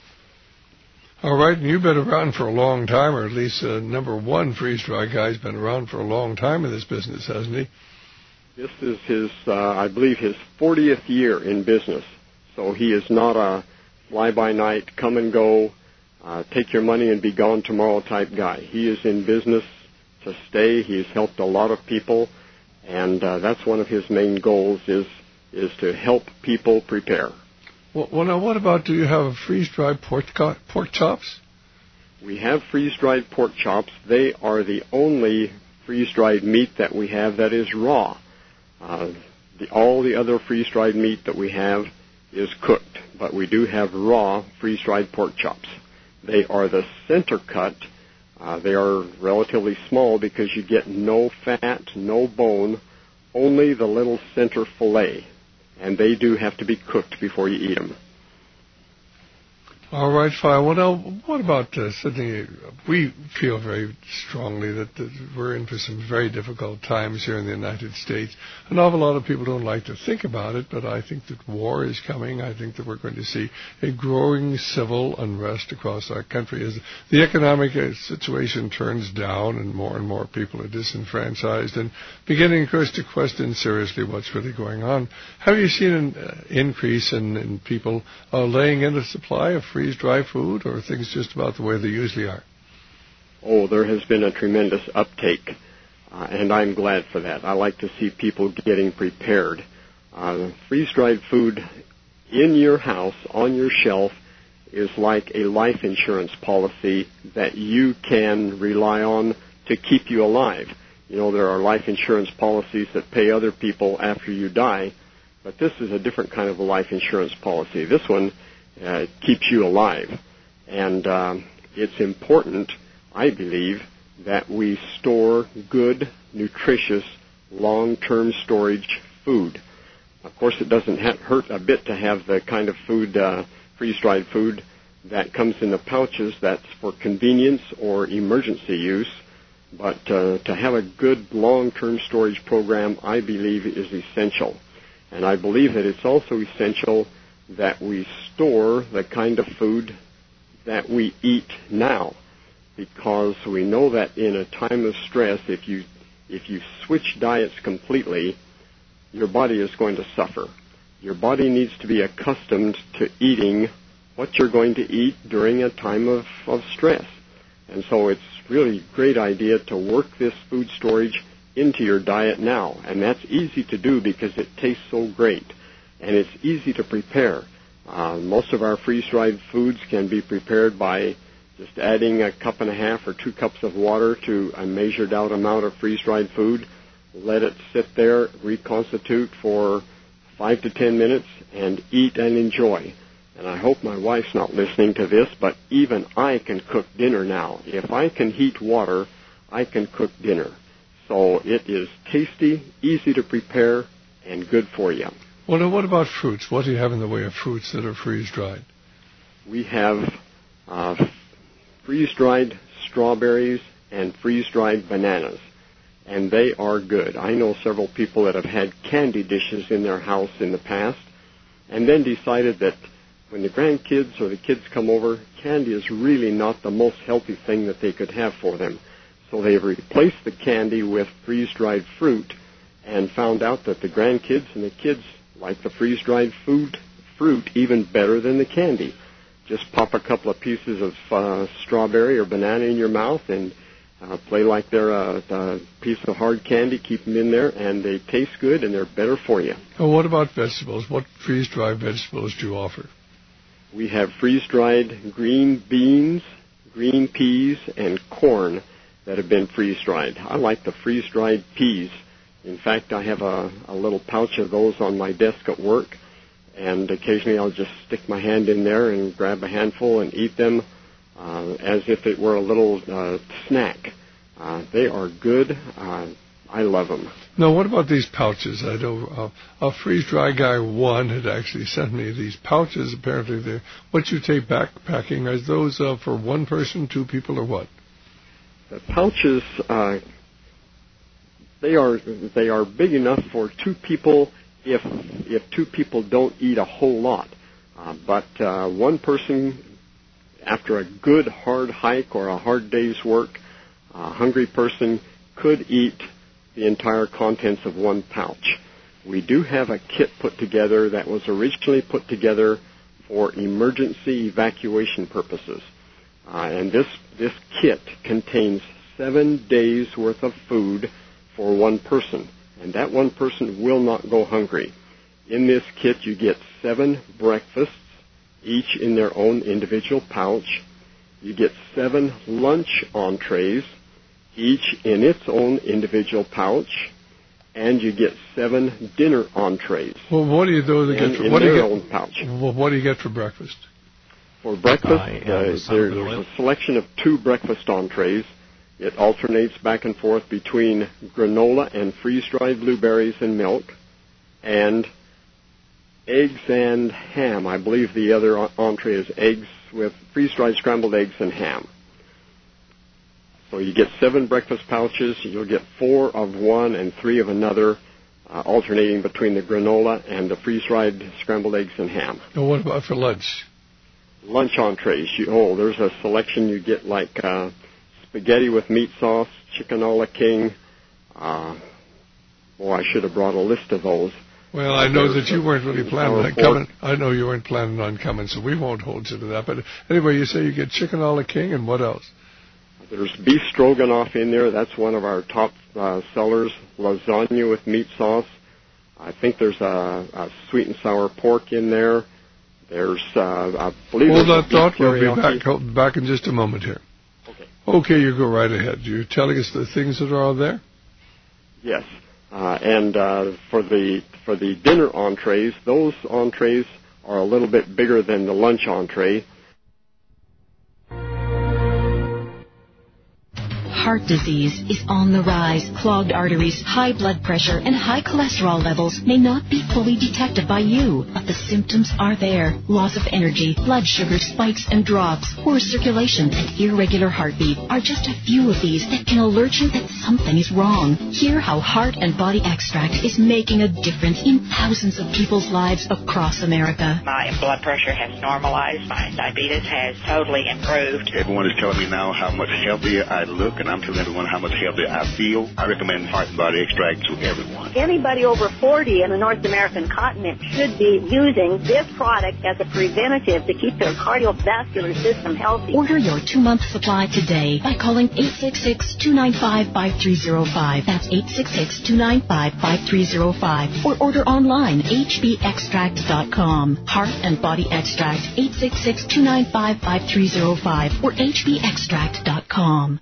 All right, and you've been around for a long time, or at least uh, number one Freeze Dry Guy's been around for a long time in this business, hasn't he? This is his, uh, I believe, his fortieth year in business. So he is not a fly-by-night, come and go, uh, take your money and be gone tomorrow type guy. He is in business to stay. He's helped a lot of people, and uh, that's one of his main goals is is to help people prepare. Well, well now, what about, do you have freeze-dried pork, co- pork chops? We have freeze-dried pork chops. They are the only freeze-dried meat that we have that is raw. Uh, the, all the other freeze-dried meat that we have is cooked, but we do have raw freeze-dried pork chops. They are the center cut. Uh, they are relatively small because you get no fat, no bone, only the little center fillet. And they do have to be cooked before you eat them. All right, fine. Well, now, what about uh, Sydney? We feel very strongly that, that we're in for some very difficult times here in the United States. An awful lot of people don't like to think about it, but I think that war is coming. I think that we're going to see a growing civil unrest across our country as the economic situation turns down and more and more people are disenfranchised and beginning, of course, to question seriously what's really going on. Have you seen an uh, increase in, in people uh, laying in a supply of free dry food, or things just about the way they usually are? Oh, there has been a tremendous uptake, uh, and I'm glad for that. I like to see people getting prepared. Uh, freeze-dried food in your house, on your shelf, is like a life insurance policy that you can rely on to keep you alive. You know, there are life insurance policies that pay other people after you die, but this is a different kind of a life insurance policy. This one Uh, keeps you alive. And um, it's important, I believe, that we store good, nutritious, long-term storage food. Of course, it doesn't ha- hurt a bit to have the kind of food, uh, freeze-dried food, that comes in the pouches that's for convenience or emergency use. But uh, to have a good long-term storage program, I believe, is essential. And I believe that it's also essential that we store the kind of food that we eat now, because we know that in a time of stress, if you if you switch diets completely, your body is going to suffer. Your body needs to be accustomed to eating what you're going to eat during a time of, of stress. And so it's really a great idea to work this food storage into your diet now. And that's easy to do because it tastes so great. And it's easy to prepare. Uh, most of our freeze-dried foods can be prepared by just adding a cup and a half or two cups of water to a measured out amount of freeze-dried food. Let it sit there, reconstitute for five to ten minutes, and eat and enjoy. And I hope my wife's not listening to this, but even I can cook dinner now. If I can heat water, I can cook dinner. So it is tasty, easy to prepare, and good for you. Well, now, what about fruits? What do you have in the way of fruits that are freeze-dried? We have uh, freeze-dried strawberries and freeze-dried bananas, and they are good. I know several people that have had candy dishes in their house in the past and then decided that when the grandkids or the kids come over, candy is really not the most healthy thing that they could have for them. So they've replaced the candy with freeze-dried fruit and found out that the grandkids and the kids like the freeze-dried food, fruit even better than the candy. Just pop a couple of pieces of uh, strawberry or banana in your mouth and uh, play like they're a, a piece of hard candy. Keep them in there, and they taste good, and they're better for you. Oh, what about vegetables? What freeze-dried vegetables do you offer? We have freeze-dried green beans, green peas, and corn. that have been freeze-dried. I like the freeze-dried peas. In fact, I have a, a little pouch of those on my desk at work, and occasionally I'll just stick my hand in there and grab a handful and eat them uh, as if it were a little uh, snack. Uh, they are good. Uh, I love them. Now, what about these pouches? I know uh, a freeze-dry guy one had actually sent me these pouches. Apparently, they're what you take backpacking. Are those uh, for one person, two people, or what? The pouches, uh, they are they are big enough for two people if if two people don't eat a whole lot. Uh, but uh, one person, after a good hard hike or a hard day's work, a hungry person could eat the entire contents of one pouch. We do have a kit put together that was originally put together for emergency evacuation purposes. Uh, and this, this kit contains seven days worth of food for one person. And that one person will not go hungry. In this kit, you get seven breakfasts, each in their own individual pouch. You get seven lunch entrees, each in its own individual pouch, and you get seven dinner entrees. Well, what do you do to get? For, in what do you their get? Own pouch. Well, what do you get for breakfast? For breakfast, uh, there, there's a selection of two breakfast entrees. It alternates back and forth between granola and freeze-dried blueberries and milk, and eggs and ham. I believe the other entree is eggs with freeze-dried scrambled eggs and ham. So you get seven breakfast pouches. You'll get four of one and three of another, uh, alternating between the granola and the freeze-dried scrambled eggs and ham. And what about for lunch? Lunch entrees. You, oh, there's a selection. You get like uh, spaghetti with meat sauce, chicken a la king. Uh, oh, I should have brought a list of those. Well, I know that you weren't really planning on coming. I know you weren't planning on coming, so we won't hold you to that. But anyway, you say you get chicken a la king, and what else? There's beef stroganoff in there. That's one of our top uh, sellers. Lasagna with meat sauce. I think there's a, a sweet and sour pork in there. There's, uh, I believe... Hold that thought. We'll be back, back in just a moment here. Okay. Okay, you go right ahead. You're telling us the things that are there? Yes. Uh, and uh, for the for the dinner entrees, those entrees are a little bit bigger than the lunch entree. Heart disease is on the rise. Clogged arteries, high blood pressure, and high cholesterol levels may not be fully detected by you, but the symptoms are there. Loss of energy, blood sugar spikes and drops, poor circulation, and irregular heartbeat are just a few of these that can alert you that something is wrong. Hear how Heart and Body Extract is making a difference in thousands of people's lives across America. My blood pressure has normalized. My diabetes has totally improved. Everyone is telling me now how much healthier I look, and I'm telling everyone how much healthier I feel. I recommend Heart and Body Extract to everyone. Anybody over forty in the North American continent should be using this product as a preventative to keep their cardiovascular system healthy. Order your two-month supply today by calling eight six six, two nine five, five three zero five. That's eight six six, two nine five, five three zero five. Or order online, h b extract dot com. Heart and Body Extract, eight six six, two nine five, five three zero five or h b extract dot com.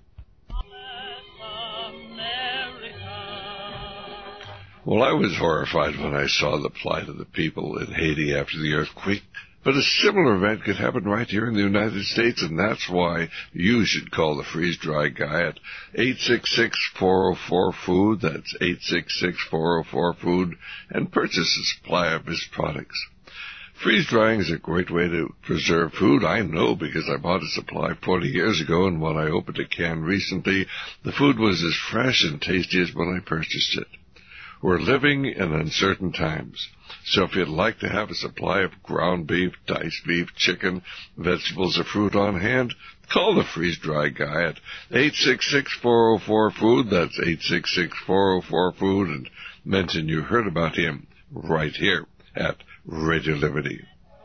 Well, I was horrified when I saw the plight of the people in Haiti after the earthquake. But a similar event could happen right here in the United States, and that's why you should call the freeze-dry guy at eight six six, four oh four, food. That's eight six six, four oh four, food, and purchase a supply of his products. Freeze-drying is a great way to preserve food. I know because I bought a supply forty years ago, and when I opened a can recently, the food was as fresh and tasty as when I purchased it. We're living in uncertain times, so if you'd like to have a supply of ground beef, diced beef, chicken, vegetables, or fruit on hand, call the freeze-dry guy at eight six six, four oh four, food. That's eight six six, four oh four, food, and mention you heard about him right here at Radio Liberty.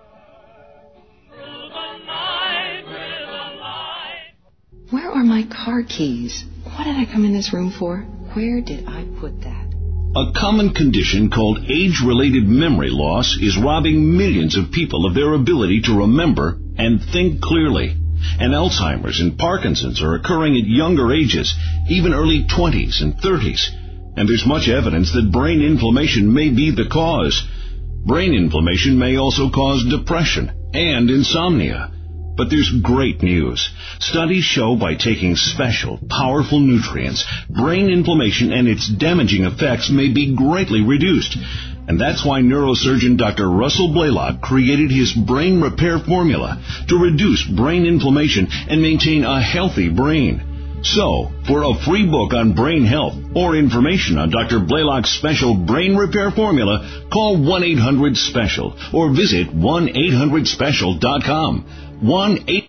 Where are my car keys? What did I come in this room for? Where did I put that? A common condition called age-related memory loss is robbing millions of people of their ability to remember and think clearly. and Alzheimer's and Parkinson's are occurring at younger ages, even early twenties and thirties. And there's much evidence that brain inflammation may be the cause. Brain inflammation may also cause depression and insomnia. But there's great news. Studies show by taking special, powerful nutrients, brain inflammation and its damaging effects may be greatly reduced. And that's why neurosurgeon Doctor Russell Blaylock created his Brain Repair Formula to reduce brain inflammation and maintain a healthy brain. So, for a free book on brain health or information on Doctor Blaylock's special Brain Repair Formula, call one eight hundred special or visit one eight hundred special dot com. one eight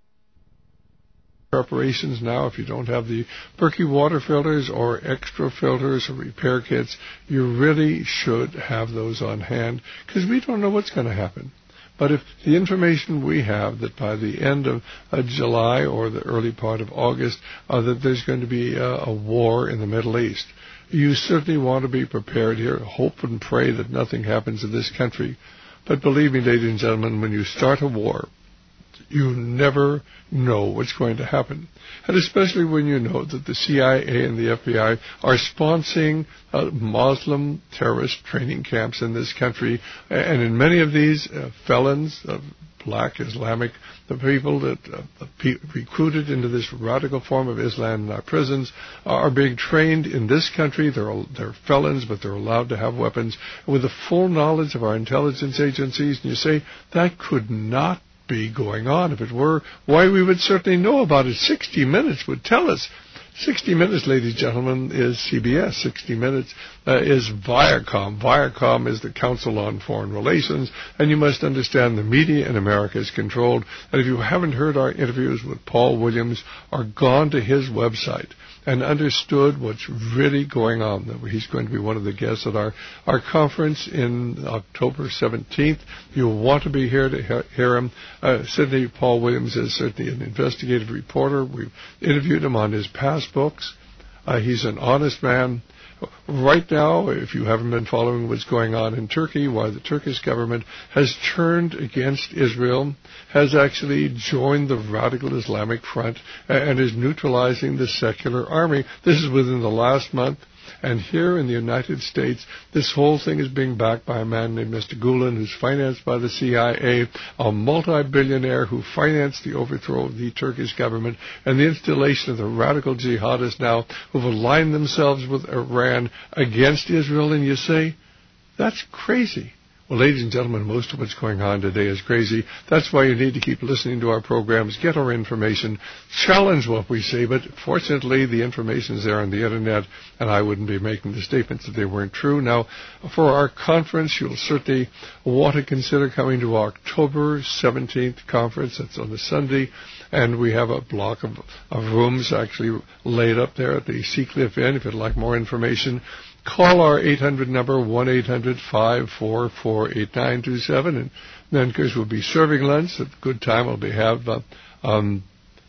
Preparations now, if you don't have the Berkey water filters or extra filters or repair kits, you really should have those on hand, because we don't know what's going to happen. But if the information we have that by the end of uh, July or the early part of August, uh, that there's going to be a, a war in the Middle East, you certainly want to be prepared here. Hope and pray that nothing happens in this country. But believe me, ladies and gentlemen, when you start a war, you never know what's going to happen. And especially when you know that the C I A and the F B I are sponsoring uh, Muslim terrorist training camps in this country. And in many of these, uh, felons, uh, black Islamic, the people that uh, pe- recruited into this radical form of Islam in our prisons are being trained in this country. They're, they're felons, but they're allowed to have weapons with the full knowledge of our intelligence agencies. And you say, that could not be going on. If it were, why, we would certainly know about it. sixty minutes would tell us. sixty minutes, ladies and gentlemen, is C B S. sixty minutes uh, is Viacom. Viacom is the Council on Foreign Relations, and you must understand the media in America is controlled. And if you haven't heard our interviews with Paul Williams, or gone to his website and understood what's really going on, that he's going to be one of the guests at our, our conference in October seventeenth. You'll want to be here to he- hear him. Uh, Sidney Paul Williams is certainly an investigative reporter. We've interviewed him on his past books. Uh, he's an honest man. Right now, if you haven't been following what's going on in Turkey, why the Turkish government has turned against Israel, has actually joined the radical Islamic Front, and is neutralizing the secular army. This is within the last month. And here in the United States, this whole thing is being backed by a man named Mister Gulen, who's financed by the C I A, a multi-billionaire who financed the overthrow of the Turkish government and the installation of the radical jihadists now who've aligned themselves with Iran against Israel. And you say, that's crazy. Well, ladies and gentlemen, most of what's going on today is crazy. That's why you need to keep listening to our programs, get our information, challenge what we say. But fortunately, the information is there on the Internet, and I wouldn't be making the statements if they weren't true. Now, for our conference, you'll certainly want to consider coming to October seventeenth conference. That's on a Sunday. And we have a block of, of rooms actually laid up there at the Seacliff Inn. If you'd like more information, call our eight hundred number, one eight hundred five four four eight nine two seven. And then, of course, we'll be serving lunch at a good time. We'll be have, uh, um,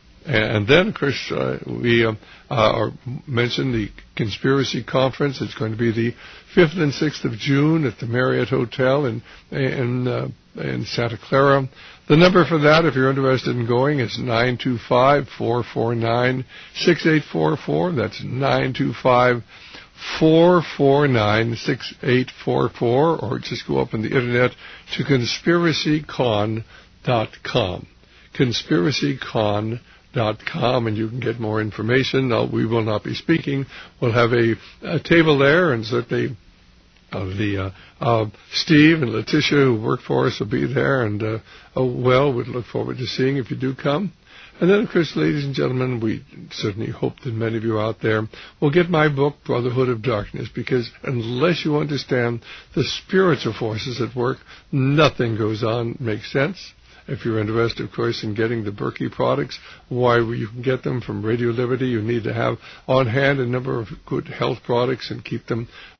and then, of course, uh, we uh, uh, mentioned the Conspiracy Conference. It's going to be the fifth and sixth of June at the Marriott Hotel in, in, uh, in Santa Clara. The number for that, if you're interested in going, is nine two five, four four nine, six eight four four. That's nine two five, four four nine, six eight four four, or just go up on the Internet to conspiracy con dot com. conspiracy con dot com, and you can get more information. Now, we will not be speaking. We'll have a, a table there, and certainly Uh, the uh, uh, Steve and Letitia, who work for us, will be there, and uh, oh, well, we'd look forward to seeing if you do come. And then, of course, ladies and gentlemen, we certainly hope that many of you out there will get my book, Brotherhood of Darkness, because unless you understand the spiritual forces at work, nothing goes on makes sense. If you're interested, of course, in getting the Berkey products, why you can get them from Radio Liberty. You need to have on hand a number of good health products and keep them